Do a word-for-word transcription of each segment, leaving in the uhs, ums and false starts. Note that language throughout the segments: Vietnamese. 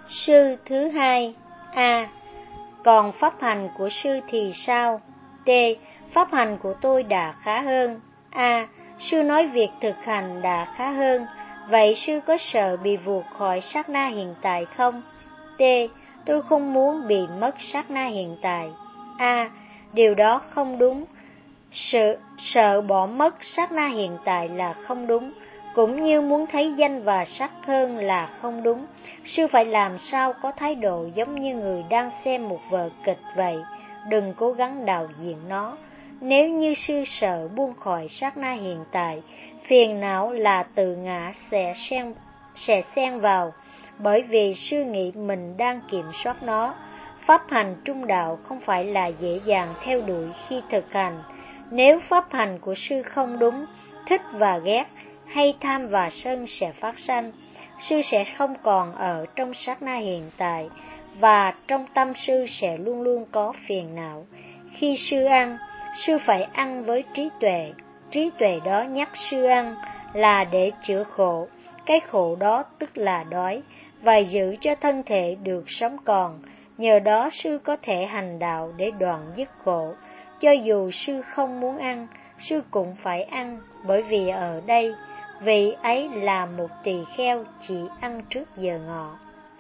Sư thứ hai. A. Còn pháp hành của sư thì sao? T. Pháp hành của tôi đã khá hơn. A. Sư nói việc thực hành đã khá hơn. Vậy sư có sợ bị vụt khỏi sát na hiện tại không? T. Tôi không muốn bị mất sát na hiện tại. A. Điều đó không đúng. Sự sợ bỏ mất sát na hiện tại là không đúng, cũng như muốn thấy danh và sắc hơn là không đúng. Sư phải làm sao có thái độ giống như người đang xem một vở kịch vậy, đừng cố gắng đạo diễn nó. Nếu như sư sợ buông khỏi sát na hiện tại, phiền não là tự ngã sẽ xen, sẽ xen vào, bởi vì sư nghĩ mình đang kiểm soát nó. Pháp hành trung đạo không phải là dễ dàng theo đuổi khi thực hành. Nếu pháp hành của sư không đúng, thích và ghét hay tham và sân sẽ phát sanh. Sư sẽ không còn ở trong sát na hiện tại, và trong tâm sư sẽ luôn luôn có phiền não. Khi sư ăn, sư phải ăn với trí tuệ. Trí tuệ đó nhắc sư ăn là để chữa khổ. Cái khổ đó tức là đói, và giữ cho thân thể được sống còn. Nhờ đó sư có thể hành đạo để đoạn dứt khổ. Cho dù sư không muốn ăn, sư cũng phải ăn, bởi vì ở đây, vị ấy là một tỳ kheo chỉ ăn trước giờ ngọ.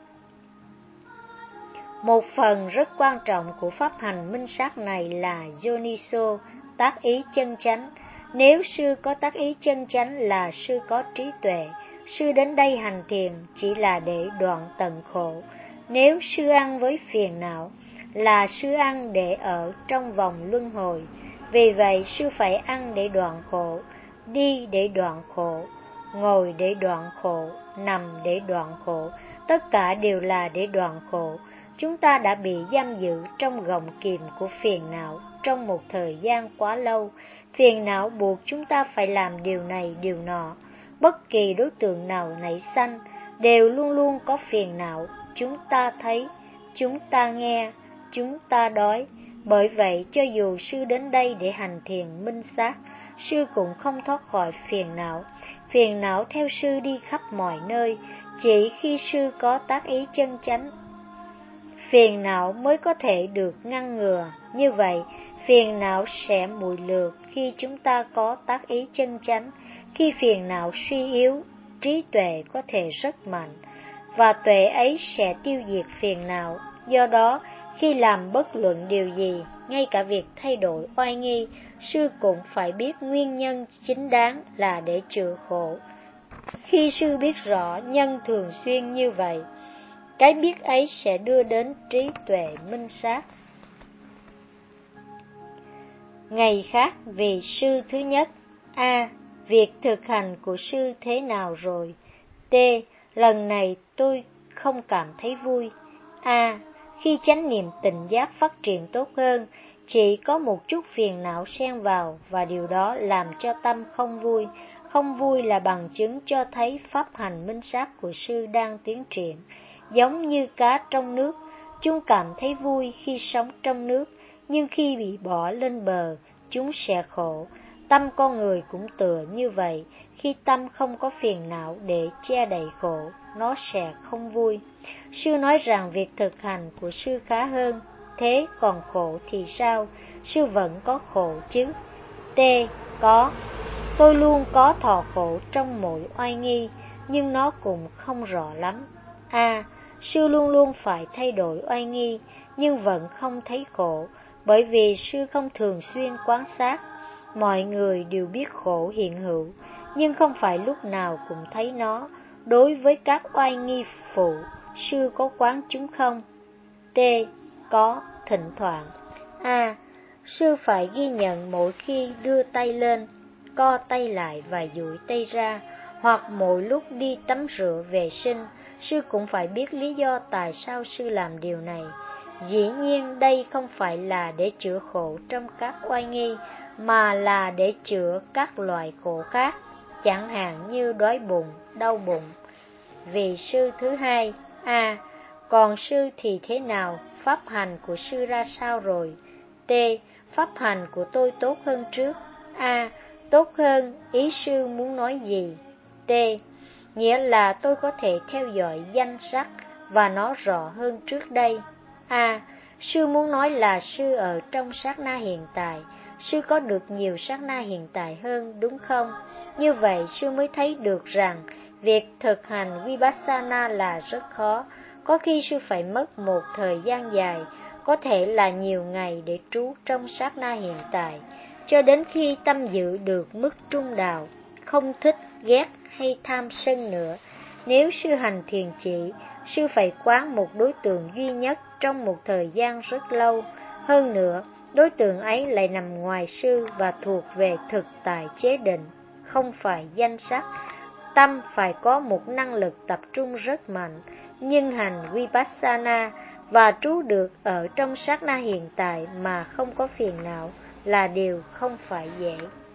Một phần rất quan trọng của pháp hành minh sát này là Yoniso, tác ý chân chánh. Nếu sư có tác ý chân chánh là sư có trí tuệ. Sư đến đây hành thiền chỉ là để đoạn tận khổ. Nếu sư ăn với phiền não là sư ăn để ở trong vòng luân hồi. Vì vậy sư phải ăn để đoạn khổ, đi để đoạn khổ, ngồi để đoạn khổ, nằm để đoạn khổ. Tất cả đều là để đoạn khổ. Chúng ta đã bị giam giữ trong gọng kìm của phiền não trong một thời gian quá lâu. Phiền não buộc chúng ta phải làm điều này điều nọ. Bất kỳ đối tượng nào nảy sanh đều luôn luôn có phiền não. Chúng ta thấy, chúng ta nghe, chúng ta đói. Bởi vậy cho dù sư đến đây để hành thiền minh sát, sư cũng không thoát khỏi phiền não. Phiền não theo sư đi khắp mọi nơi. Chỉ khi sư có tác ý chân chánh, phiền não mới có thể được ngăn ngừa. Như vậy, phiền não sẽ mùi lượt khi chúng ta có tác ý chân chánh. Khi phiền não suy yếu, trí tuệ có thể rất mạnh, và tuệ ấy sẽ tiêu diệt phiền não. Do đó, khi làm bất luận điều gì, ngay cả việc thay đổi oai nghi, sư cũng phải biết nguyên nhân chính đáng là để chữa khổ. Khi sư biết rõ nhân thường xuyên như vậy, cái biết ấy sẽ đưa đến trí tuệ minh sát. Ngày khác vì sư thứ nhất. A. Việc thực hành của sư thế nào rồi? T. Lần này tôi không cảm thấy vui. A. Khi chánh niệm tỉnh giác phát triển tốt hơn, chỉ có một chút phiền não xen vào, và điều đó làm cho tâm không vui. Không vui là bằng chứng cho thấy pháp hành minh sát của sư đang tiến triển. Giống như cá trong nước, chúng cảm thấy vui khi sống trong nước, nhưng khi bị bỏ lên bờ, chúng sẽ khổ. Tâm con người cũng tựa như vậy, khi tâm không có phiền não để che đậy khổ, nó sẽ không vui. Sư nói rằng việc thực hành của sư khá hơn, thế còn khổ thì sao? Sư vẫn có khổ chứ? T. Có. Tôi luôn có thọ khổ trong mỗi oai nghi, nhưng nó cũng không rõ lắm. A. Sư luôn luôn phải thay đổi oai nghi, nhưng vẫn không thấy khổ, bởi vì sư không thường xuyên quan sát. Mọi người đều biết khổ hiện hữu, nhưng không phải lúc nào cũng thấy nó. Đối với các oai nghi phụ, sư có quán chúng không? T. Có, thỉnh thoảng. A. Sư phải ghi nhận mỗi khi đưa tay lên, co tay lại và duỗi tay ra, hoặc mỗi lúc đi tắm rửa vệ sinh. Sư cũng phải biết lý do tại sao sư làm điều này. Dĩ nhiên đây không phải là để chữa khổ trong các oai nghi, mà là để chữa các loại khổ khác, chẳng hạn như đói bụng, đau bụng. Vì sư thứ hai. A. Còn sư thì thế nào? Pháp hành của sư ra sao rồi? T. Pháp hành của tôi tốt hơn trước. A. Tốt hơn, ý sư muốn nói gì? T. Nghĩa là tôi có thể theo dõi danh sắc và nó rõ hơn trước đây. A. Sư muốn nói là sư ở trong sát na hiện tại, sư có được nhiều sát na hiện tại hơn, đúng không? Như vậy sư mới thấy được rằng việc thực hành Vipassana là rất khó. Có khi sư phải mất một thời gian dài, có thể là nhiều ngày để trú trong sát na hiện tại, cho đến khi tâm giữ được mức trung đạo, không thích, ghét hay tham sân nữa. Nếu sư hành thiền chỉ, sư phải quán một đối tượng duy nhất trong một thời gian rất lâu. Hơn nữa, đối tượng ấy lại nằm ngoài sư và thuộc về thực tại chế định, không phải danh sắc. Tâm phải có một năng lực tập trung rất mạnh, nhưng hành Vipassana và trú được ở trong sát na hiện tại mà không có phiền não là điều không phải dễ.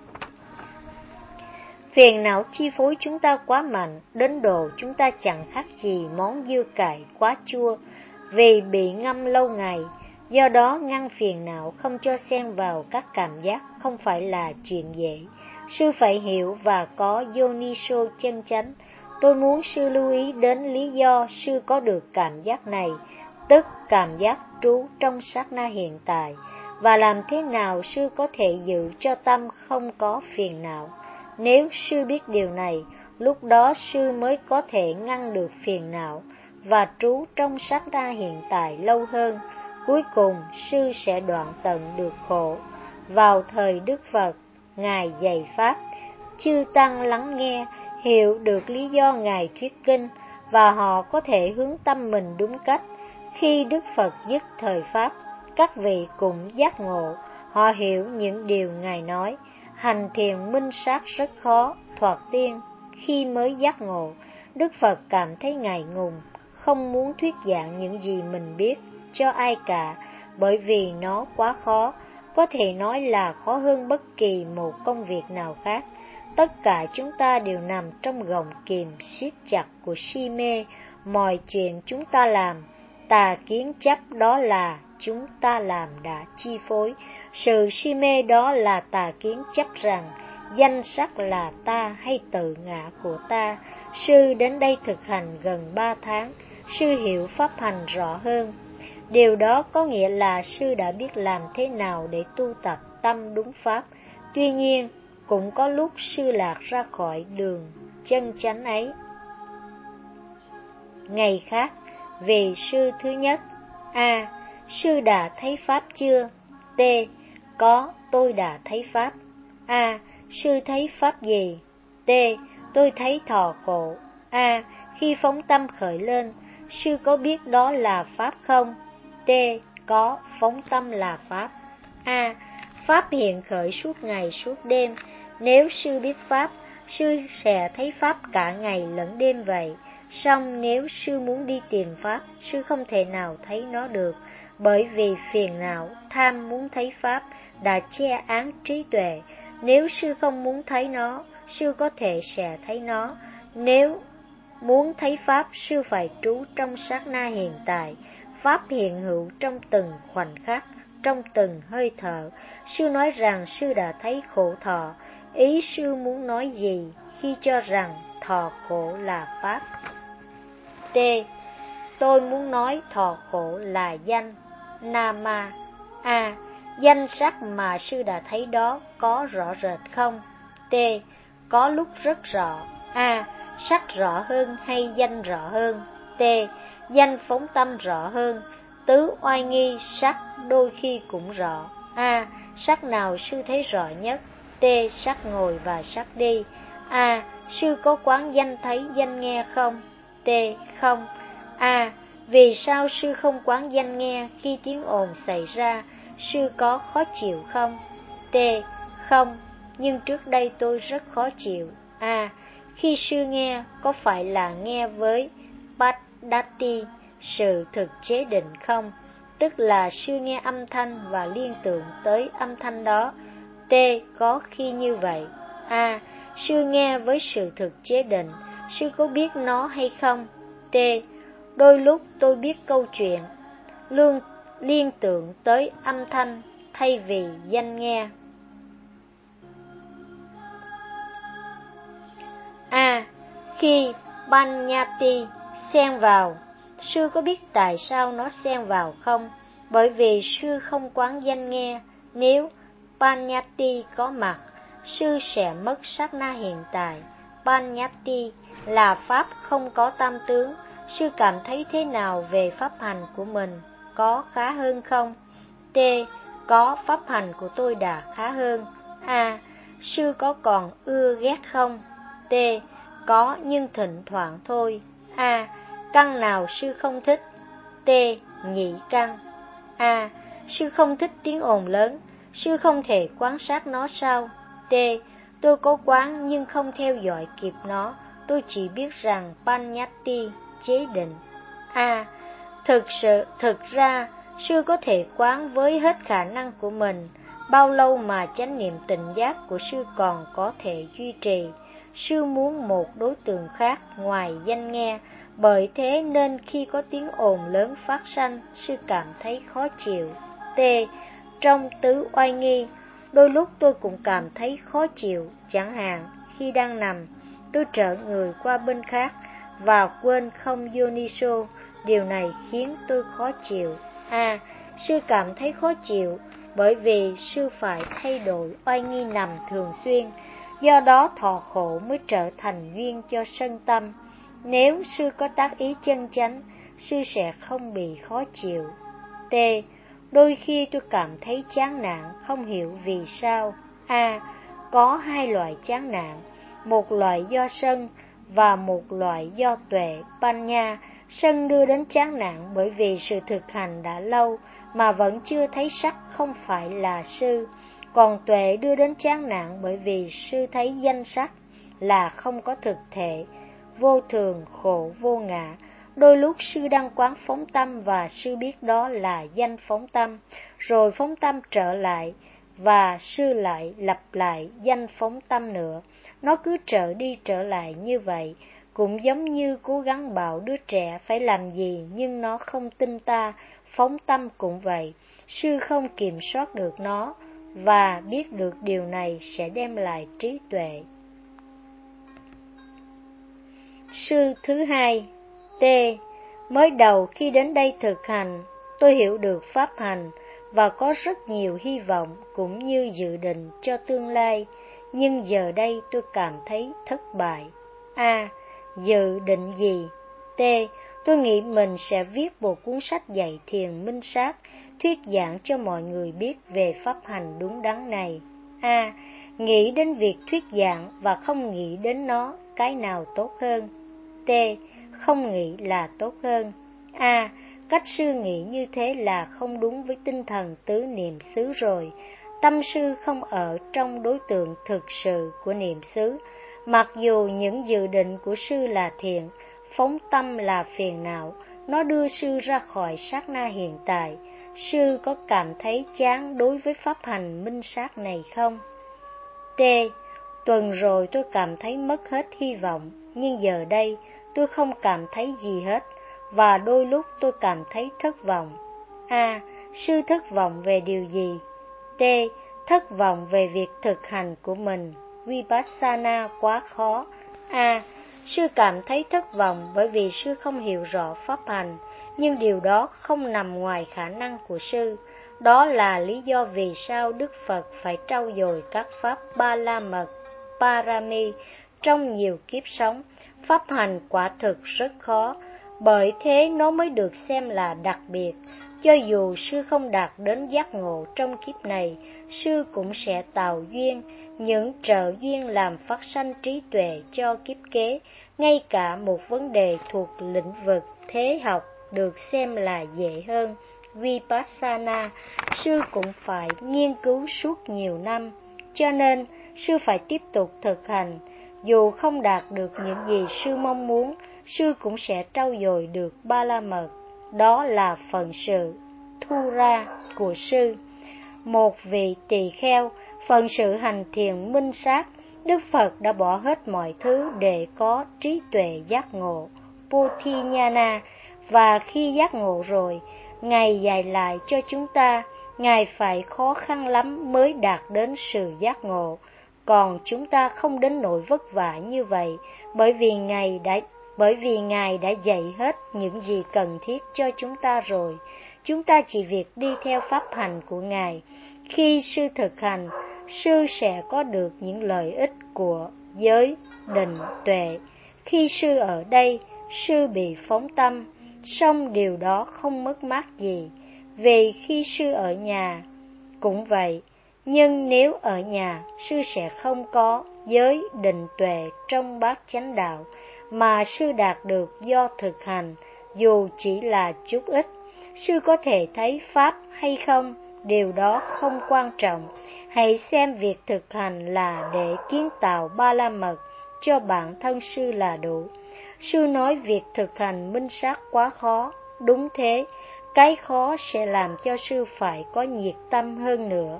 Phiền não chi phối chúng ta quá mạnh, đến độ chúng ta chẳng khác gì món dưa cải quá chua vì bị ngâm lâu ngày. Do đó ngăn phiền não không cho xen vào các cảm giác không phải là chuyện dễ. Sư phải hiểu và có Yoniso chân chánh. Tôi muốn sư lưu ý đến lý do sư có được cảm giác này, tức cảm giác trú trong sát na hiện tại, và làm thế nào sư có thể giữ cho tâm không có phiền não. Nếu sư biết điều này, lúc đó sư mới có thể ngăn được phiền não và trú trong sát na hiện tại lâu hơn. Cuối cùng, sư sẽ đoạn tận được khổ. Vào thời Đức Phật, Ngài dạy Pháp, chư Tăng lắng nghe, hiểu được lý do Ngài thuyết kinh, và họ có thể hướng tâm mình đúng cách. Khi Đức Phật dứt thời Pháp, các vị cũng giác ngộ, họ hiểu những điều Ngài nói. Hành thiền minh sát rất khó, thoạt tiên, khi mới giác ngộ, Đức Phật cảm thấy ngại ngùng, không muốn thuyết giảng những gì mình biết cho ai cả, bởi vì nó quá khó, có thể nói là khó hơn bất kỳ một công việc nào khác. Tất cả chúng ta đều nằm trong gọng kìm siết chặt của si mê, mọi chuyện chúng ta làm, tà kiến chấp đó là chúng ta làm đã chi phối. Sự si mê đó là tà kiến chấp rằng danh sắc là ta hay tự ngã của ta. Sư đến đây thực hành gần ba tháng, sư hiểu pháp hành rõ hơn. Điều đó có nghĩa là sư đã biết làm thế nào để tu tập tâm đúng pháp. Tuy nhiên, cũng có lúc sư lạc ra khỏi đường chân chánh ấy. Ngày khác, về sư thứ nhất. A. Sư đã thấy Pháp chưa? T. Có, tôi đã thấy Pháp. A. Sư thấy Pháp gì? T. Tôi thấy thọ khổ. A. Khi phóng tâm khởi lên, sư có biết đó là Pháp không? T. Có, phóng tâm là Pháp. A. Pháp hiện khởi suốt ngày suốt đêm. Nếu sư biết Pháp, sư sẽ thấy Pháp cả ngày lẫn đêm vậy. Song nếu sư muốn đi tìm Pháp, sư không thể nào thấy nó được, bởi vì phiền não, tham muốn thấy Pháp đã che án trí tuệ. Nếu sư không muốn thấy nó, sư có thể sẽ thấy nó. Nếu muốn thấy Pháp, sư phải trú trong sát na hiện tại. Pháp hiện hữu trong từng khoảnh khắc, trong từng hơi thở. Sư nói rằng sư đã thấy khổ thọ. Ý sư muốn nói gì khi cho rằng thọ khổ là Pháp? T. Tôi muốn nói thọ khổ là danh, Nama. A. Danh sắc mà sư đã thấy đó có rõ rệt không? T. Có lúc rất rõ. A. Sắc rõ hơn hay danh rõ hơn? T. Danh phóng tâm rõ hơn. Tứ oai nghi sắc đôi khi cũng rõ. A. Sắc nào sư thấy rõ nhất? T. Sắc ngồi và sắc đi. A. Sư có quán danh thấy danh nghe không? T. Không. A. Vì sao sư không quán danh nghe khi tiếng ồn xảy ra? Sư có khó chịu không? T. Không, nhưng trước đây tôi rất khó chịu. A. Khi sư nghe, có phải là nghe với Paddati, sự thực chế định không? Tức là sư nghe âm thanh và liên tưởng tới âm thanh đó. T. Có khi như vậy. A. Sư nghe với sự thực chế định, sư có biết nó hay không? T. Đôi lúc tôi biết câu chuyện, lương, liên tưởng tới âm thanh thay vì danh nghe. A. Khi Banyati xen vào Sư có biết tại sao nó xen vào không? Bởi vì sư không quán danh nghe. Nếu Panyati có mặt, sư sẽ mất sát na hiện tại. Panyati là pháp không có tam tướng. Sư cảm thấy thế nào về pháp hành của mình? Có khá hơn không? T. Có, pháp hành của tôi đã khá hơn. A. Sư có còn ưa ghét không? T. Có, nhưng thỉnh thoảng thôi. A. Căn nào sư không thích? T. Nhị căn. A. Sư không thích tiếng ồn lớn. Sư không thể quan sát nó sao? T. Tôi có quán nhưng không theo dõi kịp nó. Tôi chỉ biết rằng Panyati chế định. A. Thực sự, thực ra, sư có thể quán với hết khả năng của mình. Bao lâu mà chánh niệm tỉnh giác của sư còn có thể duy trì? Sư muốn một đối tượng khác ngoài danh nghe. Bởi thế nên khi có tiếng ồn lớn phát sanh, sư cảm thấy khó chịu. T. Trong tứ oai nghi, đôi lúc tôi cũng cảm thấy khó chịu. Chẳng hạn, khi đang nằm, tôi trở người qua bên khác và quên không yoniso. Điều này khiến tôi khó chịu. A. Sư cảm thấy khó chịu bởi vì sư phải thay đổi oai nghi nằm thường xuyên. Do đó thọ khổ mới trở thành duyên cho sân tâm. Nếu sư có tác ý chân chánh, sư sẽ không bị khó chịu. T. Đôi khi tôi cảm thấy chán nản, không hiểu vì sao. A. Có hai loại chán nản, một loại do sân và một loại do tuệ panya. Sân đưa đến chán nản bởi vì sự thực hành đã lâu mà vẫn chưa thấy sắc không phải là sư. Còn tuệ đưa đến chán nản bởi vì sư thấy danh sắc là không có thực thể, vô thường, khổ, vô ngã. Đôi lúc sư đang quán phóng tâm và sư biết đó là danh phóng tâm, rồi phóng tâm trở lại và sư lại lặp lại danh phóng tâm nữa. Nó cứ trở đi trở lại như vậy, cũng giống như cố gắng bảo đứa trẻ phải làm gì nhưng nó không tin ta. Phóng tâm cũng vậy, sư không kiểm soát được nó và biết được điều này sẽ đem lại trí tuệ. Sư thứ hai. T. Mới đầu khi đến đây thực hành, tôi hiểu được pháp hành và có rất nhiều hy vọng cũng như dự định cho tương lai, nhưng giờ đây tôi cảm thấy thất bại. A. Dự định gì? T. Tôi nghĩ mình sẽ viết một cuốn sách dạy thiền minh sát, thuyết giảng cho mọi người biết về pháp hành đúng đắn này. A. Nghĩ đến việc thuyết giảng và không nghĩ đến nó, cái nào tốt hơn? T. Không nghĩ là tốt hơn. A. Cách sư nghĩ như thế là không đúng với tinh thần tứ niệm xứ rồi. Tâm sư không ở trong đối tượng thực sự của niệm xứ. Mặc dù những dự định của sư là thiện, phóng tâm là phiền não, nó đưa sư ra khỏi sát na hiện tại. Sư có cảm thấy chán đối với pháp hành minh sát này không? T. Tuần rồi tôi cảm thấy mất hết hy vọng, nhưng giờ đây tôi không cảm thấy gì hết, và đôi lúc tôi cảm thấy thất vọng. A. Sư thất vọng về điều gì? T. Thất vọng về việc thực hành của mình. Vipassana quá khó. A. Sư cảm thấy thất vọng bởi vì sư không hiểu rõ pháp hành, nhưng điều đó không nằm ngoài khả năng của sư. Đó là lý do vì sao Đức Phật phải trau dồi các pháp ba la mật, parami trong nhiều kiếp sống. Pháp hành quả thực rất khó, bởi thế nó mới được xem là đặc biệt. Cho dù sư không đạt đến giác ngộ trong kiếp này, sư cũng sẽ tạo duyên, những trợ duyên làm phát sanh trí tuệ cho kiếp kế. Ngay cả một vấn đề thuộc lĩnh vực thế học được xem là dễ hơn, Vipassana, sư cũng phải nghiên cứu suốt nhiều năm. Cho nên, sư phải tiếp tục thực hành. Dù không đạt được những gì sư mong muốn, sư cũng sẽ trau dồi được ba la mật. Đó là phận sự thu ra của sư. Một vị tỳ kheo, phận sự hành thiền minh sát, Đức Phật đã bỏ hết mọi thứ để có trí tuệ giác ngộ, Bodhinyana, và khi giác ngộ rồi, Ngài dạy lại cho chúng ta, Ngài phải khó khăn lắm mới đạt đến sự giác ngộ. Còn chúng ta không đến nỗi vất vả như vậy, bởi vì Ngài đã bởi vì Ngài đã dạy hết những gì cần thiết cho chúng ta rồi. Chúng ta chỉ việc đi theo pháp hành của Ngài. Khi sư thực hành, sư sẽ có được những lợi ích của giới, định, tuệ. Khi sư ở đây, sư bị phóng tâm, song điều đó không mất mát gì. Vì khi sư ở nhà, cũng vậy. Nhưng nếu ở nhà, sư sẽ không có giới, định, tuệ trong bát chánh đạo, mà sư đạt được do thực hành, dù chỉ là chút ít. Sư có thể thấy pháp hay không, điều đó không quan trọng. Hãy xem việc thực hành là để kiến tạo ba la mật cho bản thân sư là đủ. Sư nói việc thực hành minh sát quá khó. Đúng thế, cái khó sẽ làm cho sư phải có nhiệt tâm hơn nữa.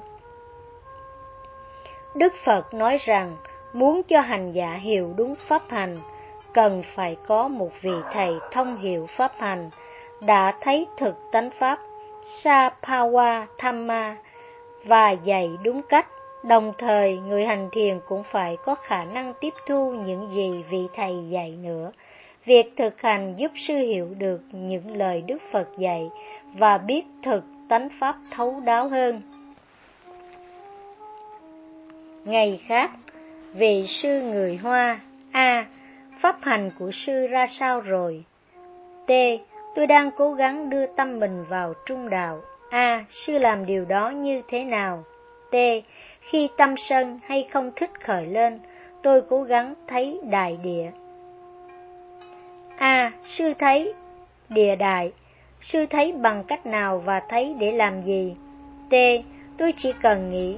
Đức Phật nói rằng, muốn cho hành giả hiểu đúng pháp hành, cần phải có một vị thầy thông hiểu pháp hành, đã thấy thực tánh pháp, Sapawa Thamma, và dạy đúng cách. Đồng thời, người hành thiền cũng phải có khả năng tiếp thu những gì vị thầy dạy nữa. Việc thực hành giúp sư hiểu được những lời Đức Phật dạy và biết thực tánh pháp thấu đáo hơn. Ngày khác, vị sư người Hoa: A. Pháp hành của sư ra sao rồi? T. Tôi đang cố gắng đưa tâm mình vào trung đạo. A. Sư làm điều đó như thế nào? T. Khi tâm sân hay không thích khởi lên, tôi cố gắng thấy đại địa. A. Sư thấy địa đại. Sư thấy bằng cách nào và thấy để làm gì? T. Tôi chỉ cần nghĩ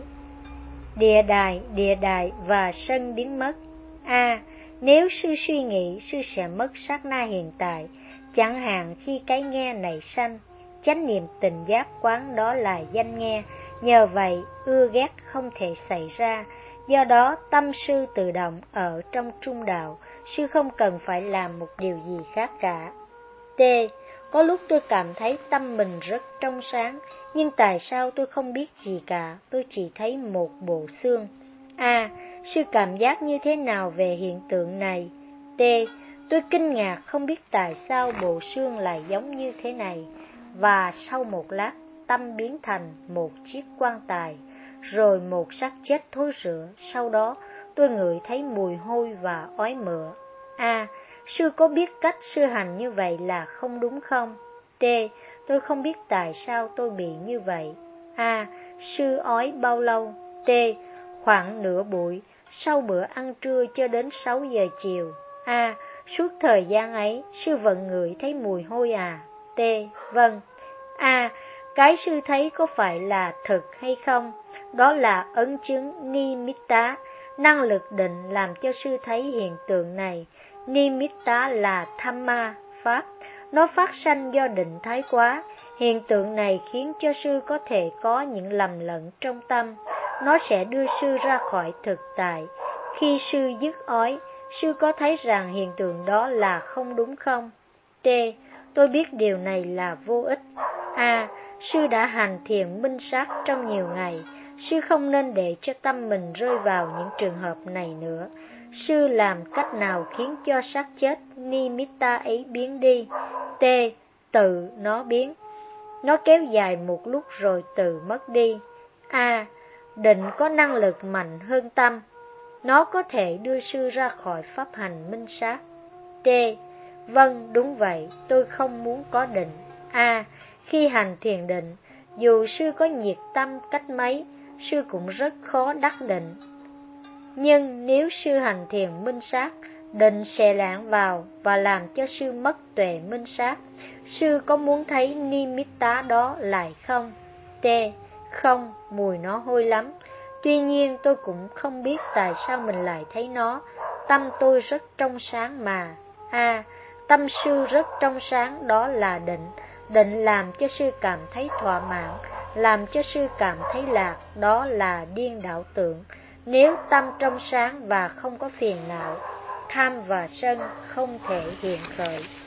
địa đại, địa đại và sân biến mất. A. Nếu sư suy nghĩ, sư sẽ mất sát na hiện tại. Chẳng hạn khi cái nghe nảy sanh, chánh niệm tình giác quán đó là danh nghe. Nhờ vậy, ưa ghét không thể xảy ra. Do đó, tâm sư tự động ở trong trung đạo. Sư không cần phải làm một điều gì khác cả. T. Có lúc tôi cảm thấy tâm mình rất trong sáng, nhưng tại sao tôi không biết gì cả, tôi chỉ thấy một bộ xương. A. Sư cảm giác như thế nào về hiện tượng này? T. Tôi kinh ngạc không biết tại sao bộ xương lại giống như thế này. Và sau một lát, tâm biến thành một chiếc quan tài, rồi một xác chết thối rữa. Sau đó, tôi ngửi thấy mùi hôi và ói mửa. A. Sư có biết cách sư hành như vậy là không đúng không? T. Tôi không biết tại sao tôi bị như vậy. A. Sư ói bao lâu? T. Khoảng nửa buổi, sau bữa ăn trưa cho đến sáu giờ chiều. A. Suốt thời gian ấy, sư vẫn ngửi thấy mùi hôi à? T. Vâng. A. Cái sư thấy có phải là thực hay không? Đó là ấn chứng nimitta, năng lực định làm cho sư thấy hiện tượng này. Nimitta là Dhamma, pháp. Nó phát sanh do định thái quá. Hiện tượng này khiến cho sư có thể có những lầm lẫn trong tâm. Nó sẽ đưa sư ra khỏi thực tại. Khi sư dứt ói, sư có thấy rằng hiện tượng đó là không đúng không? T. Tôi biết điều này là vô ích. A. Sư đã hành thiền minh sát trong nhiều ngày. Sư không nên để cho tâm mình rơi vào những trường hợp này nữa. Sư làm cách nào khiến cho xác chết nimitta ấy biến đi? T. Tự nó biến. Nó kéo dài một lúc rồi tự mất đi. A. Định có năng lực mạnh hơn tâm. Nó có thể đưa sư ra khỏi pháp hành minh sát. T. Vâng, đúng vậy, tôi không muốn có định. A. Khi hành thiền định, dù sư có nhiệt tâm cách mấy, sư cũng rất khó đắc định. Nhưng nếu sư hành thiền minh sát, định sẽ lãng vào và làm cho sư mất tuệ minh sát. Sư có muốn thấy nimitta đó lại không? T. Không, mùi nó hôi lắm. Tuy nhiên tôi cũng không biết tại sao mình lại thấy nó. Tâm tôi rất trong sáng mà. A. Tâm sư rất trong sáng, đó là định. Định làm cho sư cảm thấy thỏa mãn, làm cho sư cảm thấy lạc, đó là điên đảo tưởng. Nếu tâm trong sáng và không có phiền não, tham và sân không thể hiện khởi.